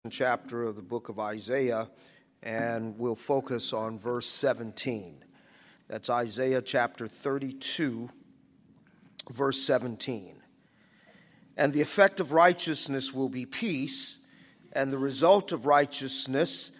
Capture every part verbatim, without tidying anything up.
Chapter of the book of Isaiah, and we'll focus on verse seventeen. That's Isaiah chapter thirty-two, verse seventeen. And the effect of righteousness will be peace, and the result of righteousness,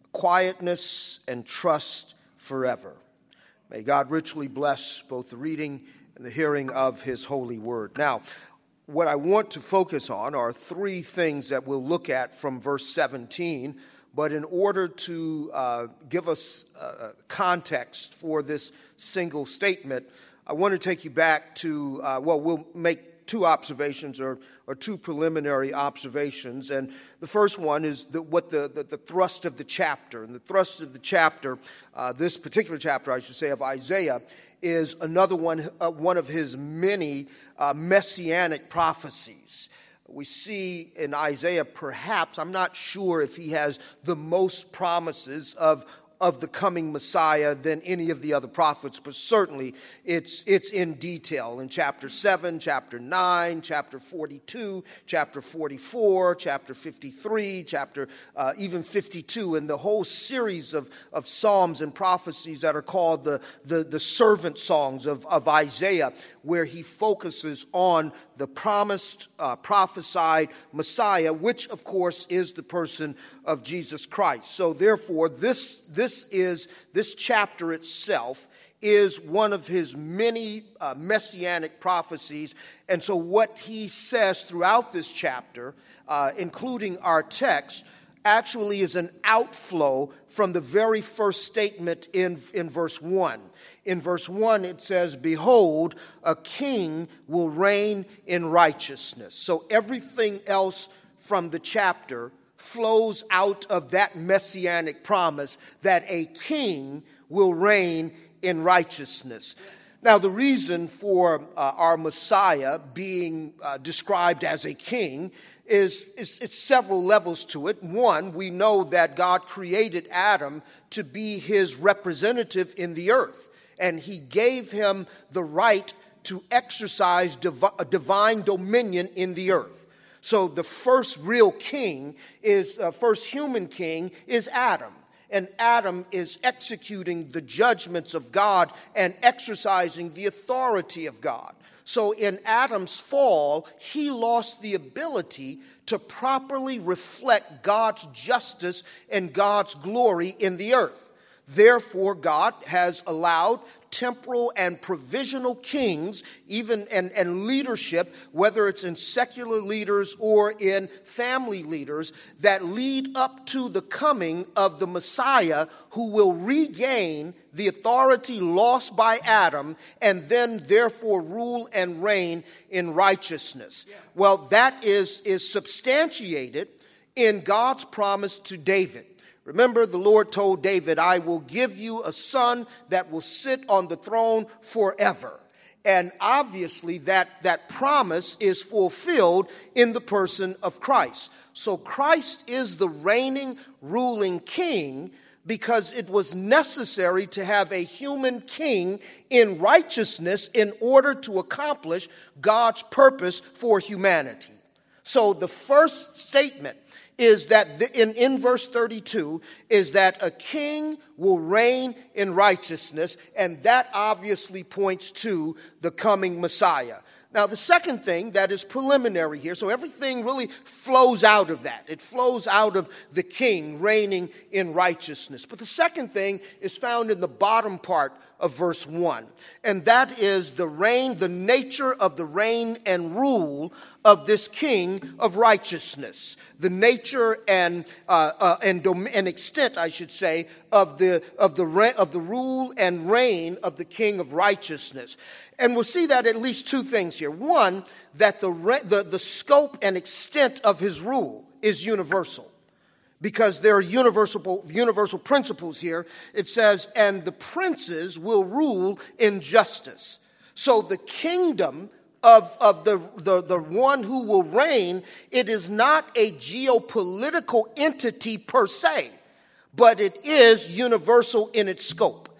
quietness and trust forever. May God richly bless both the reading and the hearing of his holy word. Now, what I want to focus on are three things that we'll look at from verse seventeen, but in order to uh, give us uh, context for this single statement, I want to take you back to, uh, well, we'll make two observations or, or two preliminary observations. And the first one is the, what the, the, the thrust of the chapter. And the thrust of the chapter, uh, this particular chapter, I should say, of Isaiah, is another one, uh, one of his many uh, messianic prophecies. We see in Isaiah, perhaps, I'm not sure if he has the most promises of of the coming Messiah than any of the other prophets, but certainly it's it's in detail in chapter seven, chapter nine, chapter forty-two, chapter forty-four, chapter fifty-three, chapter uh, even fifty-two, and the whole series of, of psalms and prophecies that are called the, the, the servant songs of, of Isaiah, where he focuses on the promised, uh, prophesied Messiah, which, of course, is the person of Jesus Christ. So, therefore, this this is this chapter itself is one of his many uh, messianic prophecies, and so what he says throughout this chapter, uh, including our text, actually is an outflow from the very first statement in in verse one. In verse one, it says, "Behold, a king will reign in righteousness." So everything else from the chapter flows out of that messianic promise that a king will reign in righteousness. Now, the reason for uh, our Messiah being uh, described as a king is, is it's several levels to it. One, we know that God created Adam to be his representative in the earth, and he gave him the right to exercise divi- divine dominion in the earth. So the first real king is, uh, first human king is Adam. And Adam is executing the judgments of God and exercising the authority of God. So in Adam's fall, he lost the ability to properly reflect God's justice and God's glory in the earth. Therefore, God has allowed temporal and provisional kings, even and, and leadership, whether it's in secular leaders or in family leaders, that lead up to the coming of the Messiah, who will regain the authority lost by Adam and then therefore rule and reign in righteousness. Well, that is, is substantiated in God's promise to David. Remember, the Lord told David, "I will give you a son that will sit on the throne forever." And obviously that, that promise is fulfilled in the person of Christ. So Christ is the reigning, ruling king because it was necessary to have a human king in righteousness in order to accomplish God's purpose for humanity. So the first statement is that the, in, in verse thirty-two is that a king will reign in righteousness, and that obviously points to the coming Messiah. Now, the second thing that is preliminary here, so everything really flows out of that. It flows out of the king reigning in righteousness. But the second thing is found in the bottom part of verse one, and that is the reign, the nature of the reign and rule of this king of righteousness. The nature and uh, uh, and, dom- and extent, I should say, of the of the re- of the rule and reign of the king of righteousness. And we'll see that at least two things here. One, that the re- the, the scope and extent of his rule is universal, because there are universal universal principles here. It says, "And the princes will rule in justice." So the kingdom of, of the, the, the one who will reign, it is not a geopolitical entity per se, but it is universal in its scope.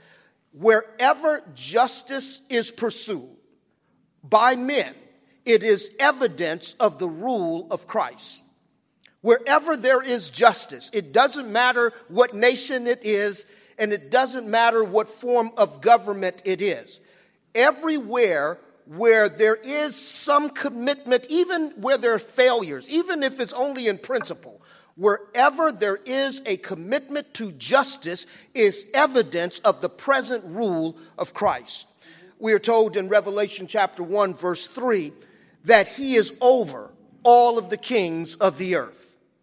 Wherever justice is pursued by men, it is evidence of the rule of Christ. Wherever there is justice, it doesn't matter what nation it is, and it doesn't matter what form of government it is. Everywhere where there is some commitment, even where there are failures, even if it's only in principle, wherever there is a commitment to justice is evidence of the present rule of Christ. We are told in Revelation chapter one, verse three, that he is over all of the kings of the earth.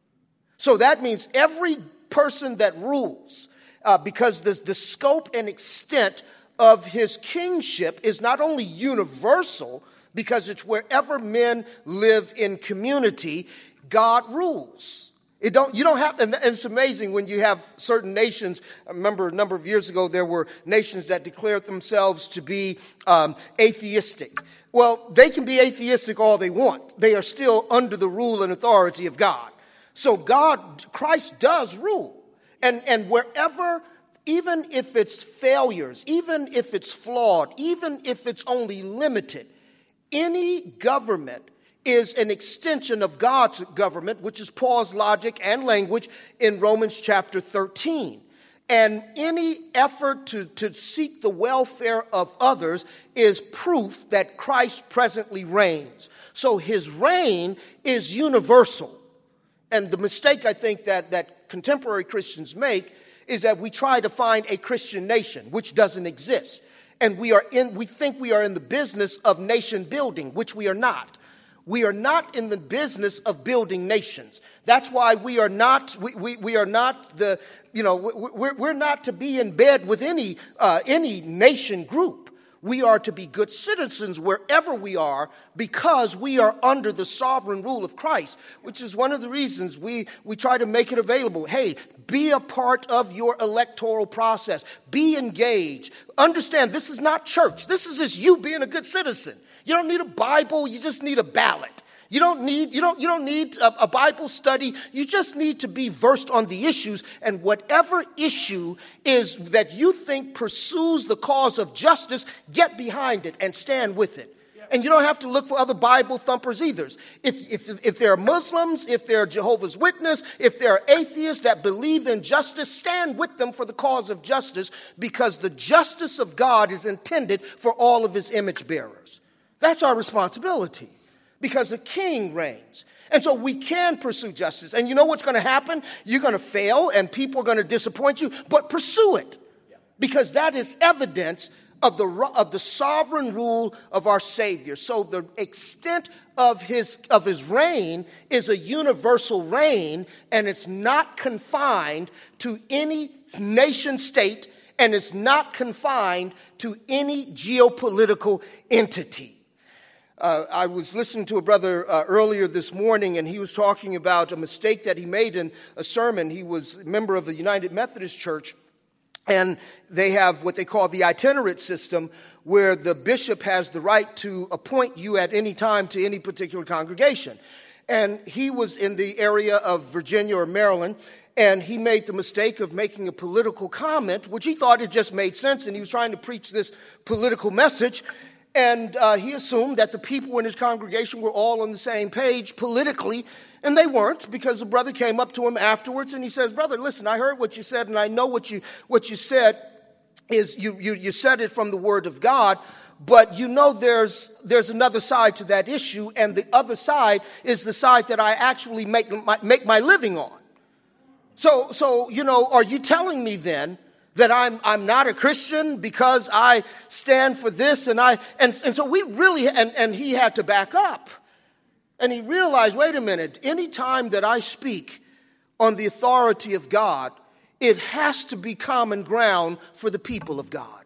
So that means every person that rules, uh, because the, the scope and extent of his kingship is not only universal, because it's wherever men live in community, God rules. It don't, you don't have, and it's amazing when you have certain nations. I remember a number of years ago, there were nations that declared themselves to be um, atheistic. Well, they can be atheistic all they want. They are still under the rule and authority of God. So God, Christ does rule. And, and wherever, even if it's failures, even if it's flawed, even if it's only limited, any government is an extension of God's government, which is Paul's logic and language in Romans chapter thirteen. And any effort to, to seek the welfare of others is proof that Christ presently reigns. So his reign is universal. And the mistake I think that, that contemporary Christians make is that we try to find a Christian nation, which doesn't exist. And we are in, we think we are in the business of nation building, which we are not. We are not in the business of building nations. That's why we are not, we, we, we are not the, you know, we're, we're not to be in bed with any, uh, any nation group. We are to be good citizens wherever we are because we are under the sovereign rule of Christ, which is one of the reasons we, we try to make it available. Hey, be a part of your electoral process. Be engaged. Understand, this is not church. This is just you being a good citizen. You don't need a Bible. You just need a ballot. You don't need, you don't, you don't need a, a Bible study. You just need to be versed on the issues. And whatever issue is that you think pursues the cause of justice, get behind it and stand with it. And you don't have to look for other Bible thumpers either. If, if, if there are Muslims, if there are Jehovah's Witnesses, if there are atheists that believe in justice, stand with them for the cause of justice, because the justice of God is intended for all of his image bearers. That's our responsibility, because the king reigns. And so we can pursue justice. And you know what's going to happen? You're going to fail and people are going to disappoint you, but pursue it, because that is evidence of the, of the sovereign rule of our Savior. So the extent of his, of his reign is a universal reign, and it's not confined to any nation state, and it's not confined to any geopolitical entity. Uh, I was listening to a brother uh, earlier this morning, and he was talking about a mistake that he made in a sermon. He was a member of the United Methodist Church, and they have what they call the itinerant system, where the bishop has the right to appoint you at any time to any particular congregation. And he was in the area of Virginia or Maryland, and he made the mistake of making a political comment, which he thought it just made sense, and he was trying to preach this political message. And uh, he assumed that the people in his congregation were all on the same page politically, and they weren't, because the brother came up to him afterwards and he says, "Brother, listen, I heard what you said, and I know what you what you said is you you, you said it from the Word of God, but you know there's there's another side to that issue, and the other side is the side that I actually make my, make my living on. So so you know, are you telling me then that I'm I'm not a Christian because I stand for this?" And I and, and so we really and, and he had to back up. And he realized, wait a minute, any time that I speak on the authority of God, it has to be common ground for the people of God.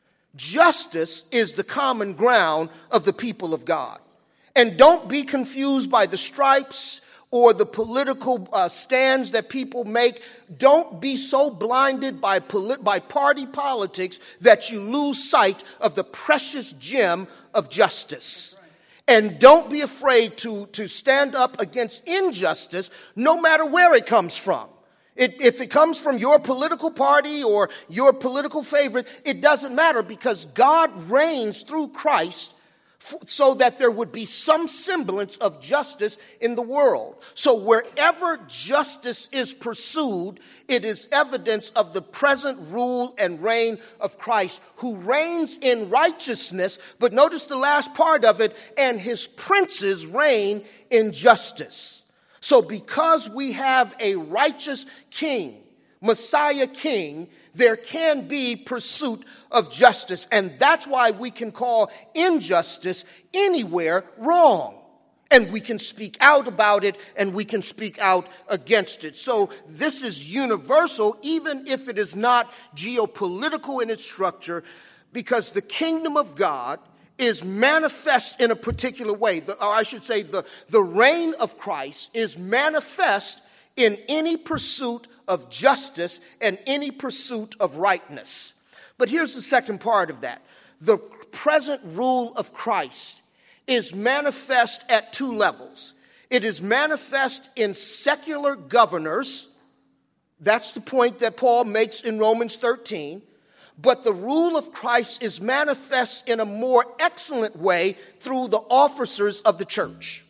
Justice is the common ground of the people of God. And don't be confused by the stripes or the political uh, stands that people make. Don't be so blinded by, polit- by party politics that you lose sight of the precious gem of justice. And don't be afraid to, to stand up against injustice, no matter where it comes from. It, if it comes from your political party or your political favorite, it doesn't matter, because God reigns through Christ so that there would be some semblance of justice in the world. So wherever justice is pursued, it is evidence of the present rule and reign of Christ, who reigns in righteousness. But notice the last part of it, and his princes reign in justice. So because we have a righteous king, Messiah king, there can be pursuit of justice. And that's why we can call injustice anywhere wrong. And we can speak out about it, and we can speak out against it. So this is universal, even if it is not geopolitical in its structure, because the kingdom of God is manifest in a particular way. The, or I should say the, the reign of Christ is manifest in any pursuit of justice and any pursuit of rightness. But here's the second part of that. The present rule of Christ is manifest at two levels. It is manifest in secular governors. That's the point that Paul makes in Romans thirteen. But the rule of Christ is manifest in a more excellent way through the officers of the church.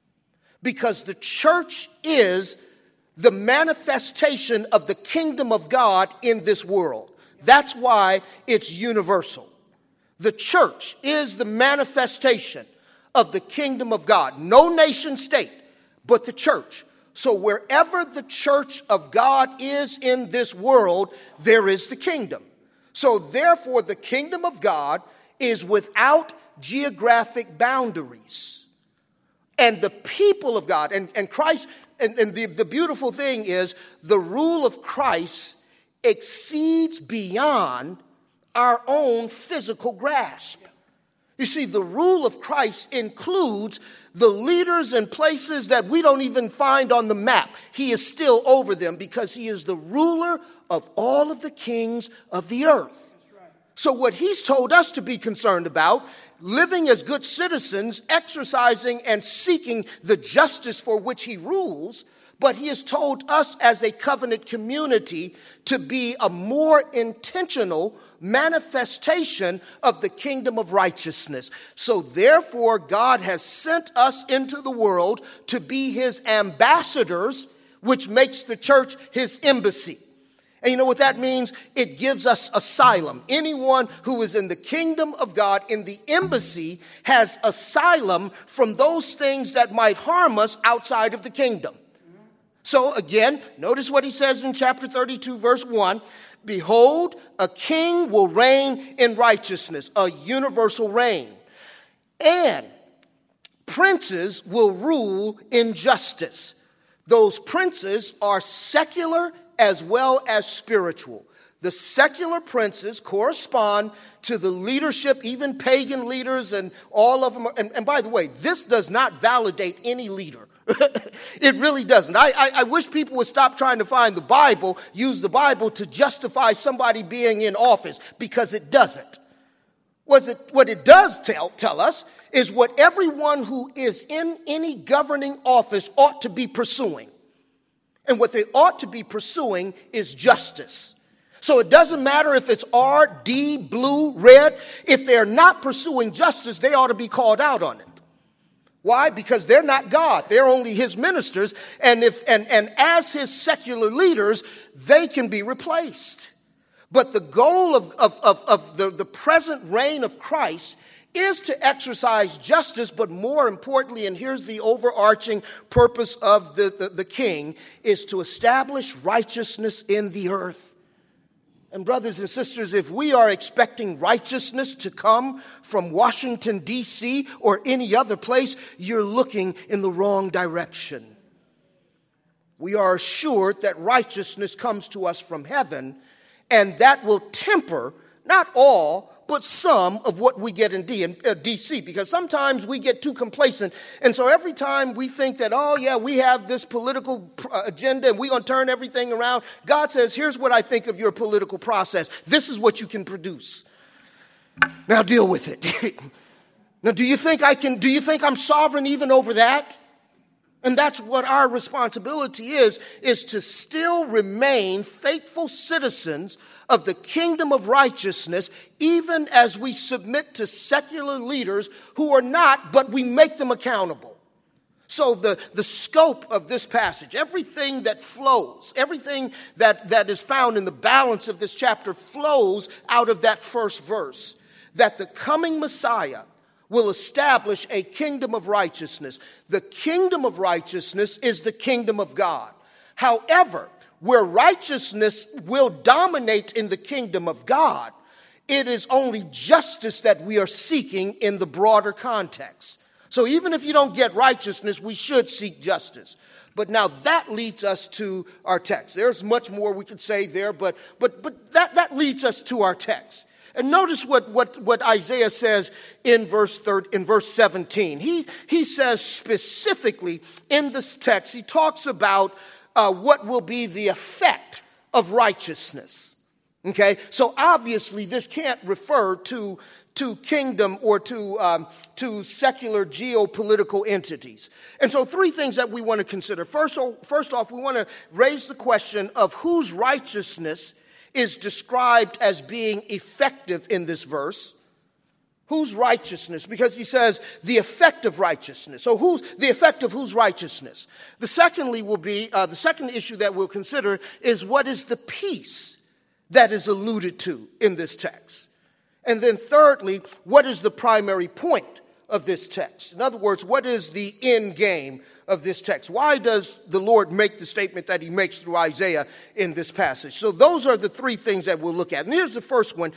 Because the church is the manifestation of the kingdom of God in this world. That's why it's universal. The church is the manifestation of the kingdom of God. No nation state, but the church. So wherever the church of God is in this world, there is the kingdom. So therefore, the kingdom of God is without geographic boundaries. And the people of God, and, and Christ, and, and the, the beautiful thing is the rule of Christ exceeds beyond our own physical grasp. You see, the rule of Christ includes the leaders and places that we don't even find on the map. He is still over them because he is the ruler of all of the kings of the earth. So what he's told us to be concerned about, living as good citizens, exercising and seeking the justice for which he rules, but he has told us as a covenant community to be a more intentional manifestation of the kingdom of righteousness. So therefore, God has sent us into the world to be his ambassadors, which makes the church his embassy. And you know what that means? It gives us asylum. Anyone who is in the kingdom of God, in the embassy, has asylum from those things that might harm us outside of the kingdom. So again, notice what he says in chapter thirty-two, verse one. Behold, a king will reign in righteousness, a universal reign. And princes will rule in justice. Those princes are secular as well as spiritual. The secular princes correspond to the leadership, even pagan leaders and all of them. And, and by the way, this does not validate any leader. It really doesn't. I, I, I wish people would stop trying to find the Bible, use the Bible to justify somebody being in office, because it doesn't. Was it, what it does tell, tell us is what everyone who is in any governing office ought to be pursuing. And what they ought to be pursuing is justice. So it doesn't matter if it's R, D, blue, red. If they're not pursuing justice, they ought to be called out on it. Why? Because they're not God. They're only his ministers. And if and, and as his secular leaders, they can be replaced. But the goal of, of, of, of the, the present reign of Christ is to exercise justice, but more importantly, and here's the overarching purpose of the, the, the king, is to establish righteousness in the earth. And brothers and sisters, if we are expecting righteousness to come from Washington, D C or any other place, you're looking in the wrong direction. We are assured that righteousness comes to us from heaven, and that will temper not all, but some of what we get in D, in, uh, D C, because sometimes we get too complacent. And so every time we think that, oh, yeah, we have this political pr- agenda and we're going to turn everything around, God says, here's what I think of your political process. This is what you can produce. Now deal with it. Now, do you think I can, do you think I'm sovereign even over that? And that's what our responsibility is, is to still remain faithful citizens of the kingdom of righteousness, even as we submit to secular leaders who are not, but we make them accountable. So the, the scope of this passage, everything that flows, everything that, that is found in the balance of this chapter flows out of that first verse, that the coming Messiah will establish a kingdom of righteousness. The kingdom of righteousness is the kingdom of God. However, where righteousness will dominate in the kingdom of God, it is only justice that we are seeking in the broader context. So even if you don't get righteousness, we should seek justice. But now that leads us to our text. There's much more we could say there, but but but that, that leads us to our text. And notice what, what, what Isaiah says in verse third, in verse seventeen. He, he says specifically in this text, he talks about uh, what will be the effect of righteousness. Okay, so obviously this can't refer to, to kingdom or to, um, to secular geopolitical entities. And so three things that we want to consider. First, first off, we want to raise the question of whose righteousness is described as being effective in this verse. Whose righteousness? Because he says the effect of righteousness. So who's the effect of whose righteousness? The secondly will be, uh, the second issue that we'll consider is what is the peace that is alluded to in this text? And then thirdly, what is the primary point of this text? In other words, what is the end game of this text? Why does the Lord make the statement that he makes through Isaiah in this passage? So those are the three things that we'll look at. And here's the first one.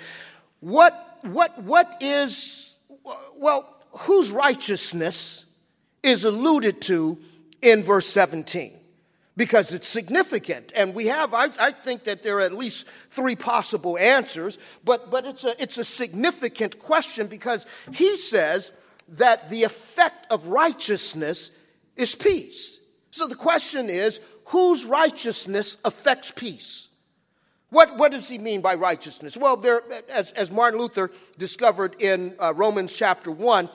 What, what, what is, well, whose righteousness is alluded to in verse seventeen? Because it's significant. And we have, I, I think that there are at least three possible answers, but, but it's a, it's a significant question because he says that the effect of righteousness is peace. So the question is, whose righteousness affects peace? What, what does he mean by righteousness? Well, there, as, as Martin Luther discovered in uh, Romans chapter one,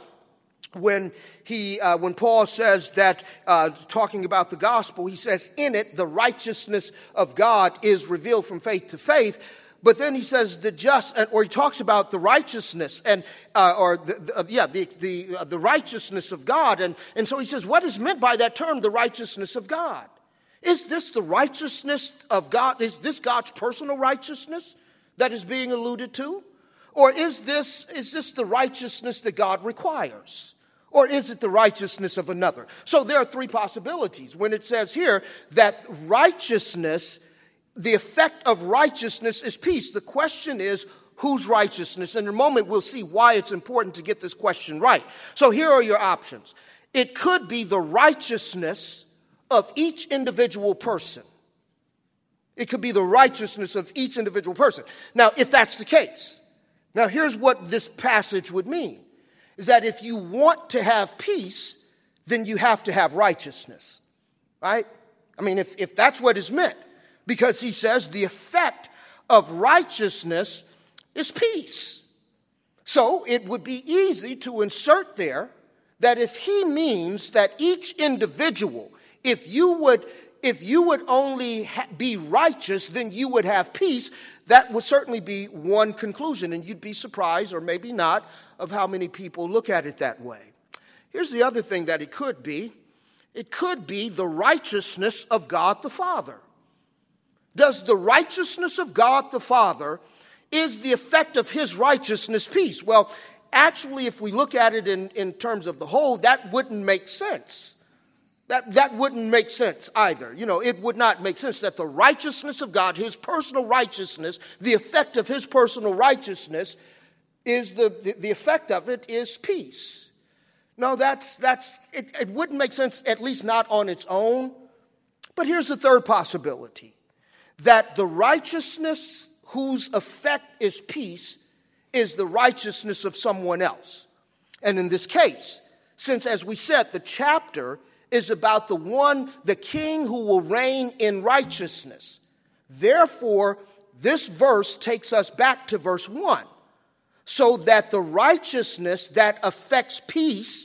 when he, uh, when Paul says that, uh, talking about the gospel, he says, in it, the righteousness of God is revealed from faith to faith. But then he says the just, or he talks about the righteousness and, uh, or the, the, uh, yeah, the the uh, the righteousness of God, and and so he says, what is meant by that term, the righteousness of God? Is this the righteousness of God? Is this God's personal righteousness that is being alluded to, or is this is this the righteousness that God requires? Or is it the righteousness of another? So there are three possibilities. When it says here that righteousness, the effect of righteousness is peace, the question is, whose righteousness? In a moment, we'll see why it's important to get this question right. So here are your options. It could be the righteousness of each individual person. It could be the righteousness of each individual person. Now, if that's the case, now here's what this passage would mean. Is that if you want to have peace, then you have to have righteousness, right? I mean, if, if that's what is meant, because he says the effect of righteousness is peace. So it would be easy to insert there that if he means that each individual, if you would, if you would only ha- be righteous, then you would have peace, that would certainly be one conclusion, and you'd be surprised, or maybe not, of how many people look at it that way. Here's the other thing that it could be. It could be the righteousness of God the Father. Does the righteousness of God the Father, is the effect of his righteousness peace? Well, actually, if we look at it in, in terms of the whole, that wouldn't make sense. That, that wouldn't make sense either. You know, it would not make sense that the righteousness of God, his personal righteousness, the effect of his personal righteousness, is the, the, the effect of it is peace. No, that's, that's it, it wouldn't make sense, at least not on its own. But here's the third possibility, that the righteousness whose effect is peace is the righteousness of someone else. And in this case, since, as we said, the chapter is about the one, the king who will reign in righteousness. Therefore, this verse takes us back to verse one, so that the righteousness that affects peace,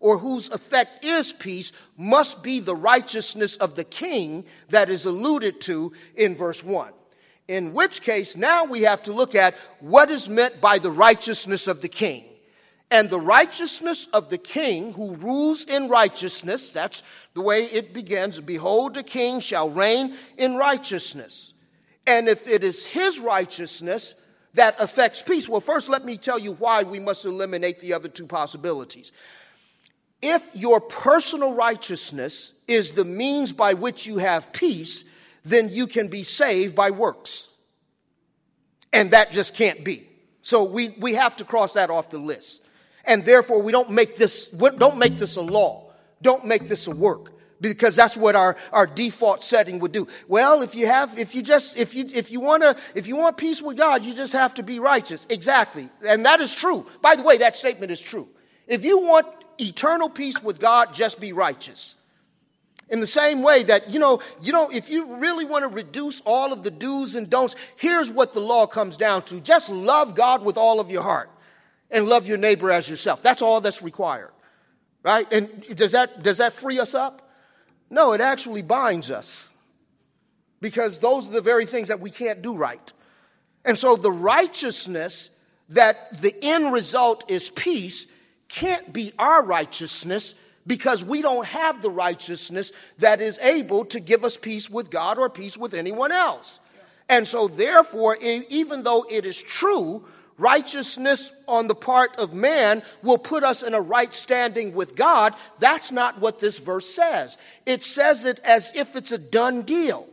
or whose effect is peace, must be the righteousness of the king that is alluded to in verse one. In which case, now we have to look at what is meant by the righteousness of the king. And the righteousness of the king who rules in righteousness, that's the way it begins. Behold, the king shall reign in righteousness. And if it is his righteousness that affects peace, well, first let me tell you why we must eliminate the other two possibilities. If your personal righteousness is the means by which you have peace, then you can be saved by works. And that just can't be. So we, we have to cross that off the list. And therefore, we don't make this, don't make this a law. Don't make this a work. Because that's what our, our default setting would do. Well, if you have, if you just, if you, if you want to, if you want peace with God, you just have to be righteous. Exactly. And that is true. By the way, that statement is true. If you want eternal peace with God, just be righteous. In the same way that, you know, you know, if you really want to reduce all of the do's and don'ts, here's what the law comes down to. Just love God with all of your heart and love your neighbor as yourself. That's all that's required, right? And does that, does that free us up? No, it actually binds us because those are the very things that we can't do right. And so the righteousness that the end result is peace can't be our righteousness, because we don't have the righteousness that is able to give us peace with God or peace with anyone else. And so therefore, even though it is true, righteousness on the part of man will put us in a right standing with God, that's not what this verse says. It says it as if it's a done deal.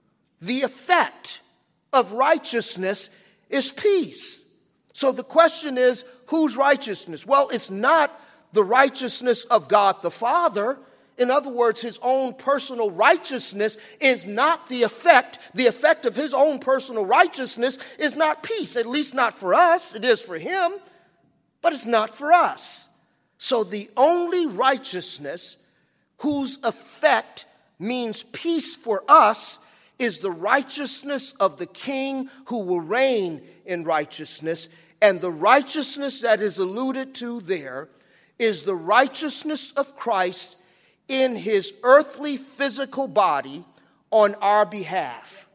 The effect of righteousness is peace. So the question is, whose righteousness? Well, it's not the righteousness of God the Father. In other words, his own personal righteousness is not the effect. The effect of his own personal righteousness is not peace, at least not for us. It is for him, but it's not for us. So the only righteousness whose effect means peace for us is the righteousness of the king who will reign in righteousness. And the righteousness that is alluded to there is the righteousness of Christ in his earthly physical body on our behalf.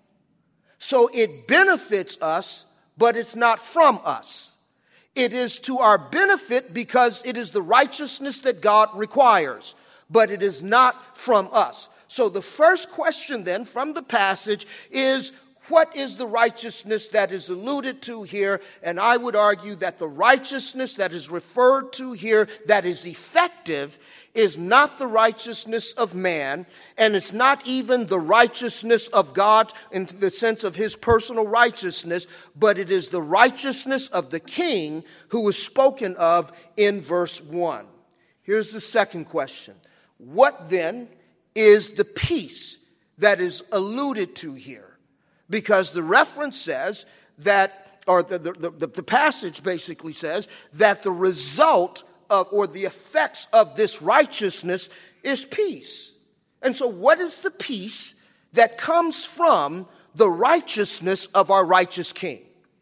So it benefits us, but it's not from us. It is to our benefit because it is the righteousness that God requires, but it is not from us. So the first question then from the passage is, what is the righteousness that is alluded to here? And I would argue that the righteousness that is referred to here that is effective is not the righteousness of man, and it's not even the righteousness of God in the sense of his personal righteousness, but it is the righteousness of the king who is spoken of in verse one. Here's the second question. What then is the peace that is alluded to here? Because the reference says that, or the, the, the, the passage basically says that the result of, or the effects of this righteousness is peace. And so what is the peace that comes from the righteousness of our righteous king?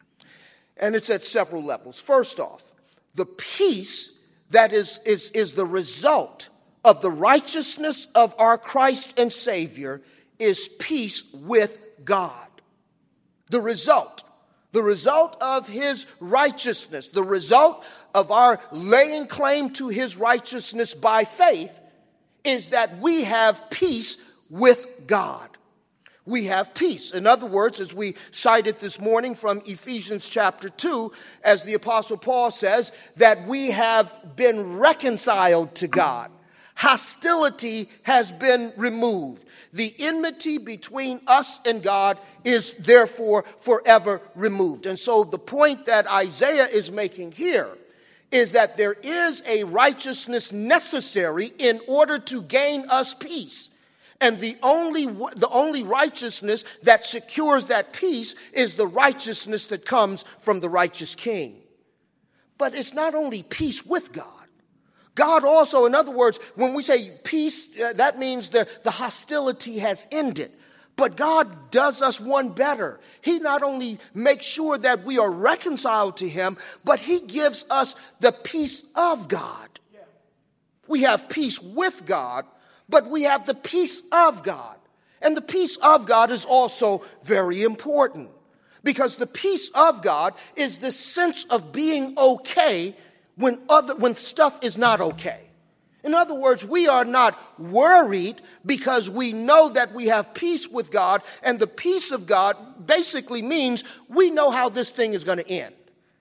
And it's at several levels. First off, the peace that is, is, is the result of the righteousness of our Christ and Savior is peace with God. The result, the result of his righteousness, the result of our laying claim to his righteousness by faith is that we have peace with God. We have peace. In other words, as we cited this morning from Ephesians chapter two, as the Apostle Paul says, that we have been reconciled to God. Hostility has been removed. The enmity between us and God is therefore forever removed. And so the point that Isaiah is making here is that there is a righteousness necessary in order to gain us peace. And the only, the only righteousness that secures that peace is the righteousness that comes from the righteous king. But it's not only peace with God. God also, in other words, when we say peace, uh, that means the, the hostility has ended. But God does us one better. He not only makes sure that we are reconciled to him, but he gives us the peace of God. we have peace with God, but we have the peace of God. And the peace of God is also very important, because the peace of God is the sense of being okay when other when stuff is not okay. In other words, we are not worried because we know that we have peace with God, and the peace of God basically means we know how this thing is going to end,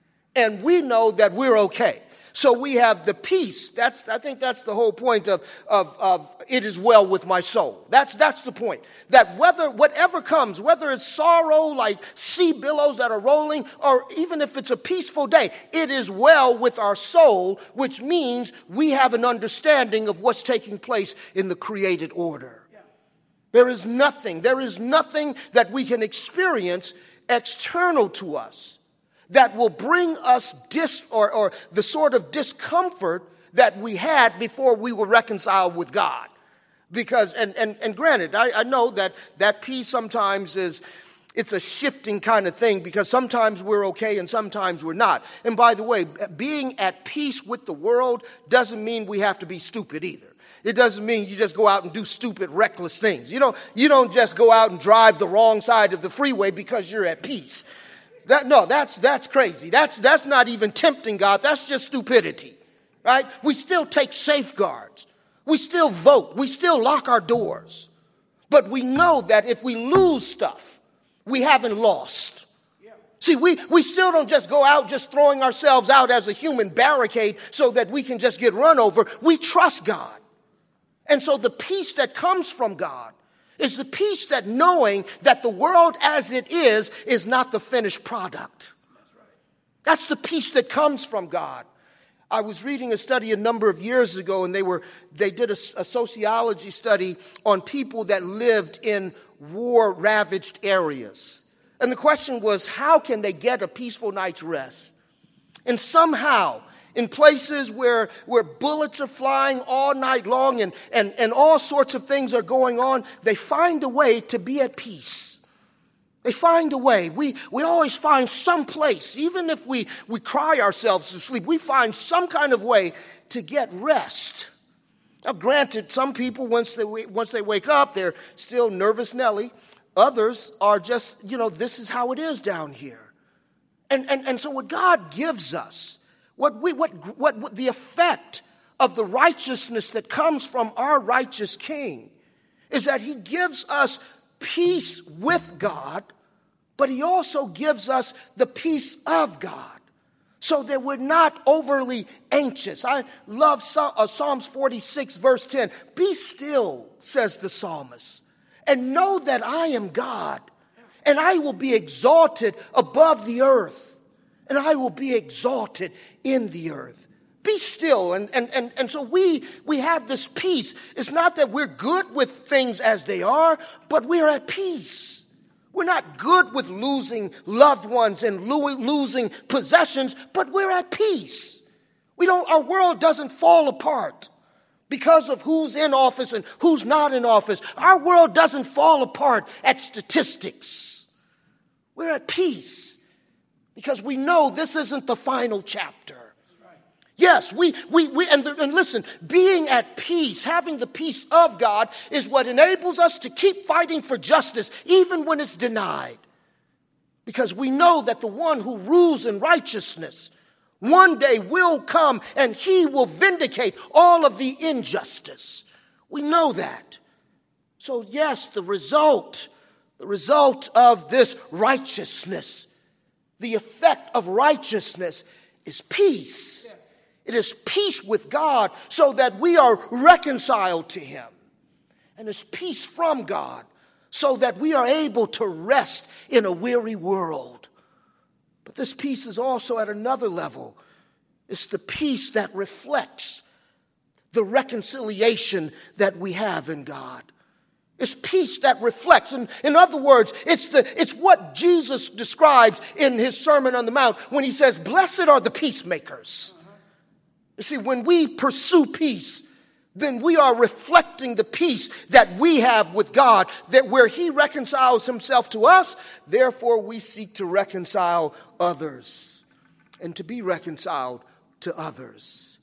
and we know that we're okay. So we have the peace. That's, I think that's the whole point of, of, of it is well with my soul. That's, that's the point. That whether, whatever comes, whether it's sorrow like sea billows that are rolling, or even if it's a peaceful day, it is well with our soul, which means we have an understanding of what's taking place in the created order. There is nothing, there is nothing that we can experience external to us that will bring us dis or, or the sort of discomfort that we had before we were reconciled with God. Because, and, and, and granted, I, I know that that peace sometimes is, it's a shifting kind of thing, because sometimes we're okay and sometimes we're not. And by the way, being at peace with the world doesn't mean we have to be stupid either. It doesn't mean you just go out and do stupid, reckless things. You don't, you don't just go out and drive the wrong side of the freeway because you're at peace. That, no, that's, that's crazy. That's, that's not even tempting God. That's just stupidity, right? We still take safeguards. We still vote. We still lock our doors. But we know that if we lose stuff, we haven't lost. See, we, we still don't just go out just throwing ourselves out as a human barricade so that we can just get run over. We trust God. And so the peace that comes from God is the peace that knowing that the world as it is is not the finished product. That's right. That's the peace that comes from God. I was reading a study a number of years ago, and they were they did a, a sociology study on people that lived in war-ravaged areas. And the question was, how can they get a peaceful night's rest? And somehow, in places where, where bullets are flying all night long and, and, and all sorts of things are going on, they find a way to be at peace. They find a way. We, we always find some place, even if we, we cry ourselves to sleep, we find some kind of way to get rest. Now, granted, some people, once they, once they wake up, they're still nervous Nelly. Others are just, you know, this is how it is down here. And, and, and so what God gives us, What we what, what what the effect of the righteousness that comes from our righteous King is that he gives us peace with God, but he also gives us the peace of God, so that we're not overly anxious. I love Psalms forty-six, verse ten. Be still, says the psalmist, and know that I am God, and I will be exalted above the earth. And I will be exalted in the earth. Be still. And, and, and, and so we, we have this peace. It's not that we're good with things as they are, but we're at peace. We're not good with losing loved ones and lo- losing possessions, but we're at peace. We don't, our world doesn't fall apart because of who's in office and who's not in office. Our world doesn't fall apart at statistics. We're at peace. Because we know this isn't the final chapter. Yes, we, we, we and, the, and listen, being at peace, having the peace of God is what enables us to keep fighting for justice even when it's denied. Because we know that the one who rules in righteousness one day will come and he will vindicate all of the injustice. We know that. So yes, the result, the result of this righteousness, the effect of righteousness is peace. Yes. It is peace with God so that we are reconciled to him. And it's peace from God so that we are able to rest in a weary world. But this peace is also at another level. It's the peace that reflects the reconciliation that we have in God. It's peace that reflects. And in other words, it's the it's what Jesus describes in his Sermon on the Mount when he says, blessed are the peacemakers. Uh-huh. You see, when we pursue peace, then we are reflecting the peace that we have with God, that where he reconciles himself to us, therefore we seek to reconcile others and to be reconciled to others.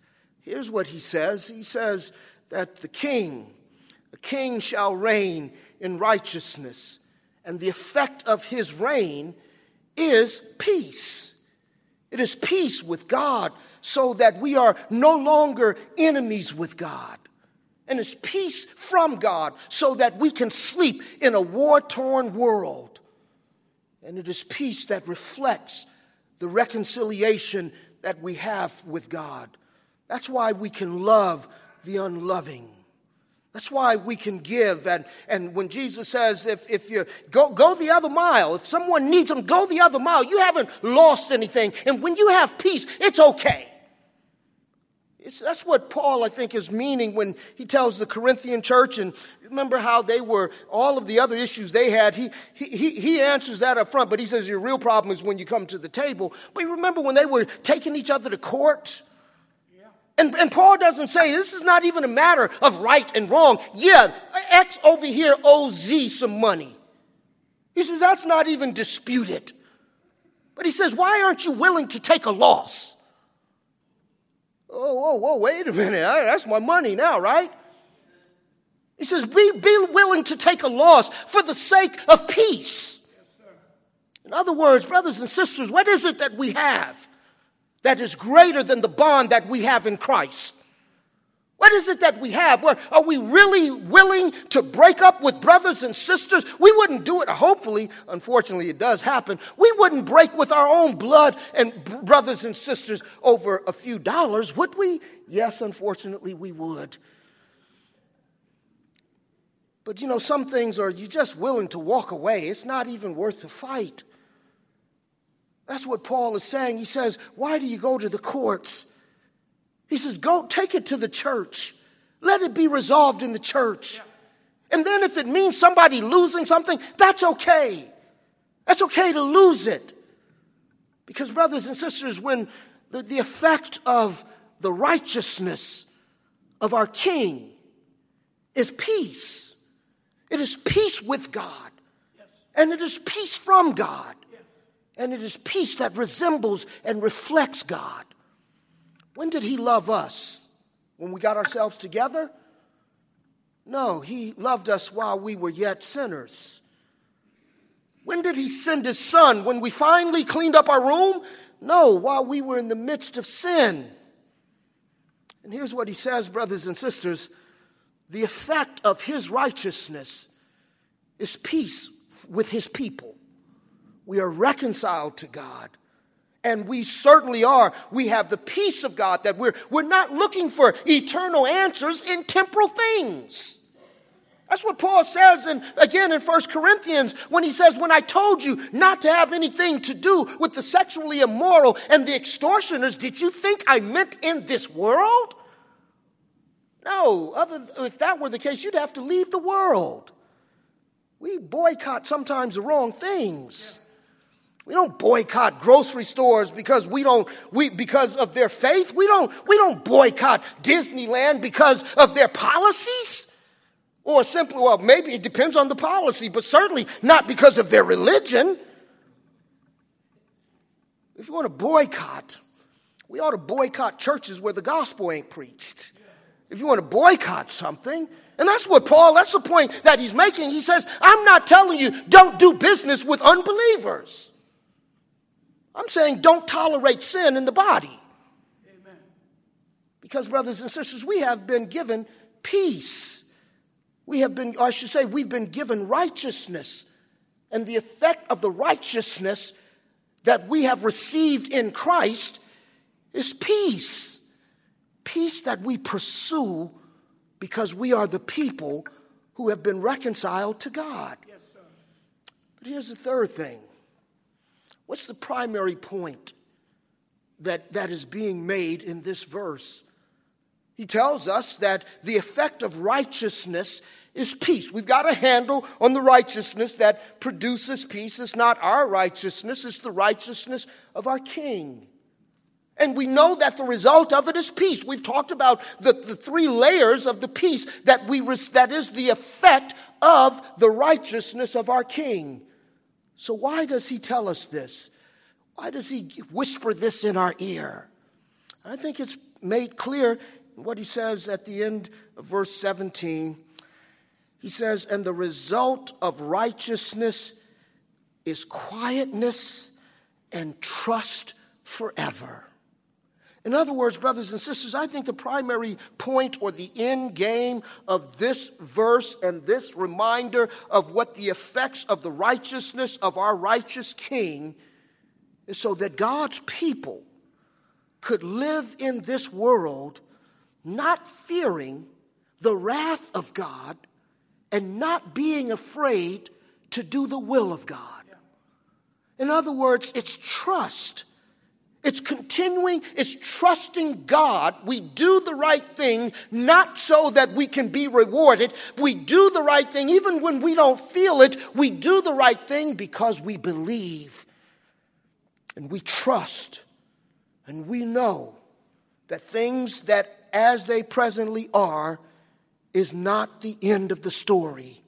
here's what he says. He says that the king, the king shall reign in righteousness, and the effect of his reign is peace. It is peace with God, so that we are no longer enemies with God. And it's peace from God, so that we can sleep in a war-torn world. And it is peace that reflects the reconciliation that we have with God. That's why we can love the unloving. That's why we can give. And, and when Jesus says, if, if you go, go the other mile, if someone needs them, go the other mile. You haven't lost anything. And when you have peace, it's okay. It's, that's what Paul, I think, is meaning when he tells the Corinthian church. And remember how they were, all of the other issues they had, he, he, he answers that up front. But he says your real problem is when you come to the table. But you remember when they were taking each other to court? And, and Paul doesn't say this is not even a matter of right and wrong. Yeah, X over here owes Z some money. He says that's not even disputed. But he says, why aren't you willing to take a loss? Oh, whoa, whoa, wait a minute. That's my money now, right? He says, be, be willing to take a loss for the sake of peace. In other words, brothers and sisters, what is it that we have that is greater than the bond that we have in Christ? What is it that we have? Are we really willing to break up with brothers and sisters? We wouldn't do it. Hopefully, unfortunately, it does happen. We wouldn't break with our own blood and brothers and sisters over a few dollars, would we? Yes, unfortunately, we would. But, you know, some things are you're just willing to walk away. It's not even worth the fight. That's what Paul is saying. He says, why do you go to the courts? He says, go take it to the church. Let it be resolved in the church. Yeah. And then if it means somebody losing something, that's okay. That's okay to lose it. Because brothers and sisters, when the, the effect of the righteousness of our King is peace. It is peace with God. Yes. And it is peace from God. Yes. And it is peace that resembles and reflects God. When did he love us? When we got ourselves together? No, he loved us while we were yet sinners. When did he send his son? When we finally cleaned up our room? No, while we were in the midst of sin. And here's what he says, brothers and sisters. The effect of his righteousness is peace with his people. We are reconciled to God. And we certainly are. We have the peace of God that we're, we're not looking for eternal answers in temporal things. That's what Paul says, in, again, in First Corinthians, when he says, when I told you not to have anything to do with the sexually immoral and the extortioners, did you think I meant in this world? No, other, if that were the case, you'd have to leave the world. We boycott sometimes the wrong things. Yeah. We don't boycott grocery stores because we don't we because of their faith. We don't we don't boycott Disneyland because of their policies. Or simply, well, maybe it depends on the policy, but certainly not because of their religion. If you want to boycott, we ought to boycott churches where the gospel ain't preached. If you want to boycott something, and that's what Paul, that's the point that he's making. He says, I'm not telling you don't do business with unbelievers. I'm saying don't tolerate sin in the body. Amen. Because, brothers and sisters, we have been given peace. We have been, or I should say, we've been given righteousness. And the effect of the righteousness that we have received in Christ is peace. Peace that we pursue because we are the people who have been reconciled to God. Yes, sir. But here's the third thing. What's the primary point that, that is being made in this verse? He tells us that the effect of righteousness is peace. We've got a handle on the righteousness that produces peace. It's not our righteousness, it's the righteousness of our King. And we know that the result of it is peace. We've talked about the, the three layers of the peace that we that is the effect of the righteousness of our King. So why does he tell us this? Why does he whisper this in our ear? I think it's made clear What he says at the end of verse seventeen, he says, and the result of righteousness is quietness and trust forever. In other words, brothers and sisters, I think the primary point or the end game of this verse and this reminder of what the effects of the righteousness of our righteous King is so that God's people could live in this world not fearing the wrath of God and not being afraid to do the will of God. In other words, it's trust. It's continuing, it's trusting God. We do the right thing, not so that we can be rewarded. We do the right thing even when we don't feel it. We do the right thing because we believe and we trust and we know that things that as they presently are is not the end of the story.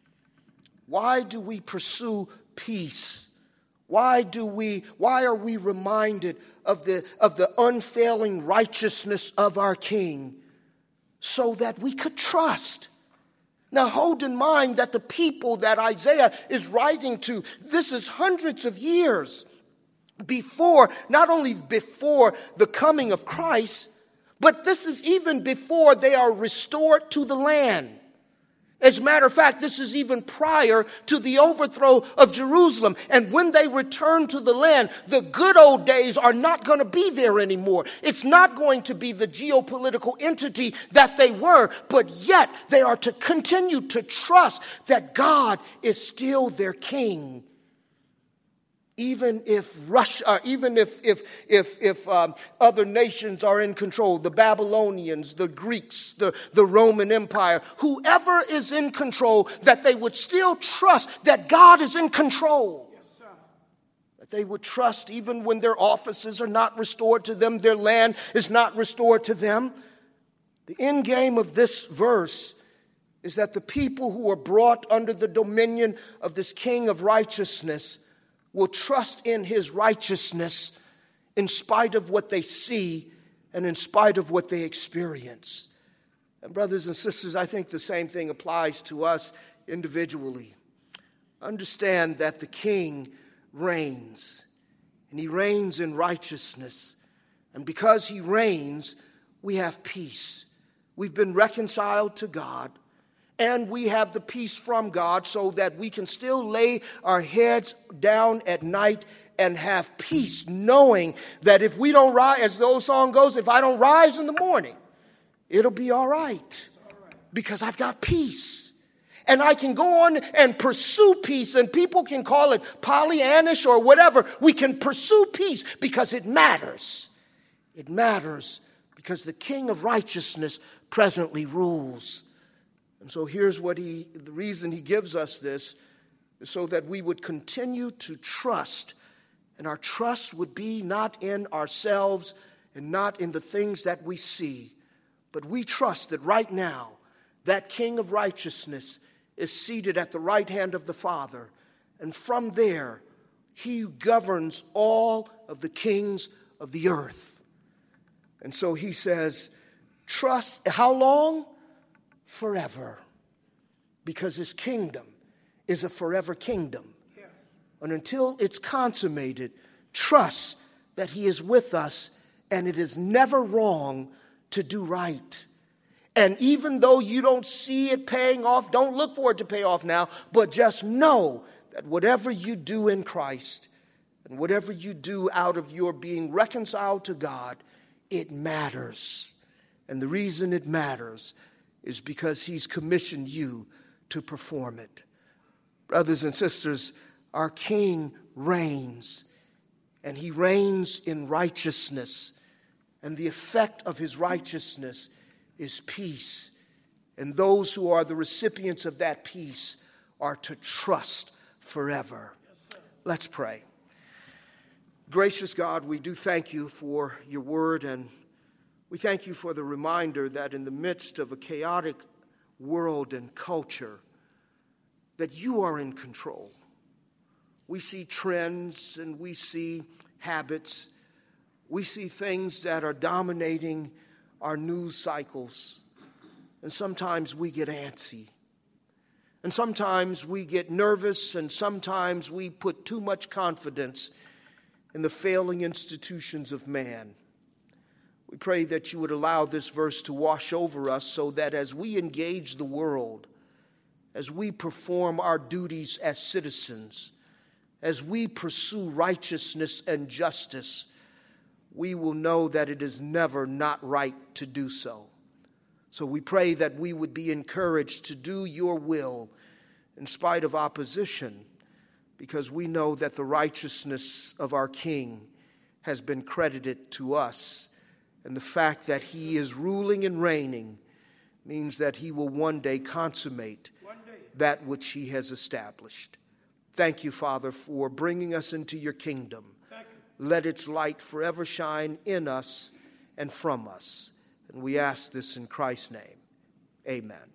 Why do we pursue peace? Why do we, why are we reminded of the, of the unfailing righteousness of our King? So that we could trust. Now hold in mind that the people that Isaiah is writing to, this is hundreds of years before, not only before the coming of Christ, but this is even before they are restored to the land. As a matter of fact, this is even prior to the overthrow of Jerusalem. And when they return to the land, the good old days are not going to be there anymore. It's not going to be the geopolitical entity that they were, but yet they are to continue to trust that God is still their king. Even if Russia, uh, even if if if if um, other nations are in control, the Babylonians, the Greeks, the, the Roman Empire, whoever is in control, that they would still trust that God is in control. Yes, sir. That they would trust even when their offices are not restored to them, their land is not restored to them. The end game of this verse is that the people who are brought under the dominion of this King of righteousness will trust in his righteousness in spite of what they see and in spite of what they experience. And brothers and sisters, I think the same thing applies to us individually. Understand that the King reigns, and he reigns in righteousness. And because he reigns, we have peace. We've been reconciled to God. And we have the peace from God so that we can still lay our heads down at night and have peace, knowing that if we don't rise, as the old song goes, if I don't rise in the morning, it'll be all right because I've got peace. And I can go on and pursue peace, and people can call it Pollyannish or whatever. We can pursue peace because it matters. It matters because the King of righteousness presently rules. And so here's what he, the reason he gives us this is so that we would continue to trust. And our trust would be not in ourselves and not in the things that we see. But we trust that right now, that King of righteousness is seated at the right hand of the Father. And from there, he governs all of the kings of the earth. And so he says, trust, how long? Forever, because his kingdom is a forever kingdom. Yes. And until it's consummated, trust that he is with us, and it is never wrong to do right. And even though you don't see it paying off, don't look for it to pay off now, but just know that whatever you do in Christ and whatever you do out of your being reconciled to God, it matters. And the reason it matters is because he's commissioned you to perform it. Brothers and sisters, our King reigns, and he reigns in righteousness, and the effect of his righteousness is peace. And those who are the recipients of that peace are to trust forever. Yes, let's pray. Gracious God, we do thank you for your word, and we thank you for the reminder that in the midst of a chaotic world and culture, that you are in control. We see trends and we see habits. We see things that are dominating our news cycles, and sometimes we get antsy. And sometimes we get nervous, and sometimes we put too much confidence in the failing institutions of man. We pray that you would allow this verse to wash over us so that as we engage the world, as we perform our duties as citizens, as we pursue righteousness and justice, we will know that it is never not right to do so. So we pray that we would be encouraged to do your will in spite of opposition, because we know that the righteousness of our King has been credited to us. And the fact that he is ruling and reigning means that he will one day consummate one day. that which he has established. Thank you, Father, for bringing us into your kingdom. Let its light forever shine in us and from us. And we ask this in Christ's name. Amen.